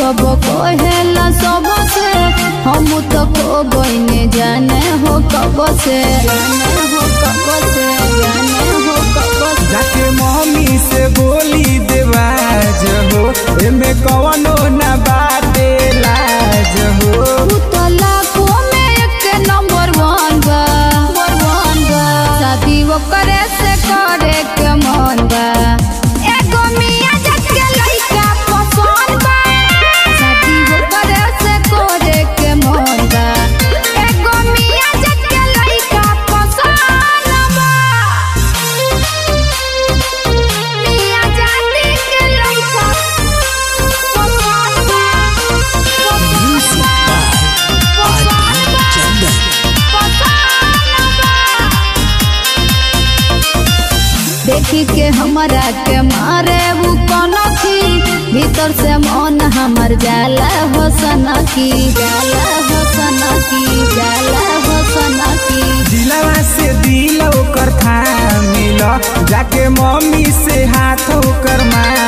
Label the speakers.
Speaker 1: सब कहेला सब से हम तो को बने जाने हो कब से जाने हो कब से जाने हो कब से
Speaker 2: जाके मम्मी से बोली देवाज हो एमे कवनो ना बाटे लाज हो
Speaker 1: तो लाखों में एक नंबर 1 बा शादी वो करे से करे के मन बा एगो मियां जग के लइका पसंद बा शादी वो करे से करे के मन बा एगो मियां जग के लइका पसंद बा मियां जाति के लइका पसंद बा देखी के हमरा के मारे वो कोनो थी भीतर से मन हमर जाला हो सनकी जाला हो सनकी जाला हो सनकी
Speaker 2: दिलवा से दिल ओकर था मिल जाके मम्मी से हाथ ओकर मार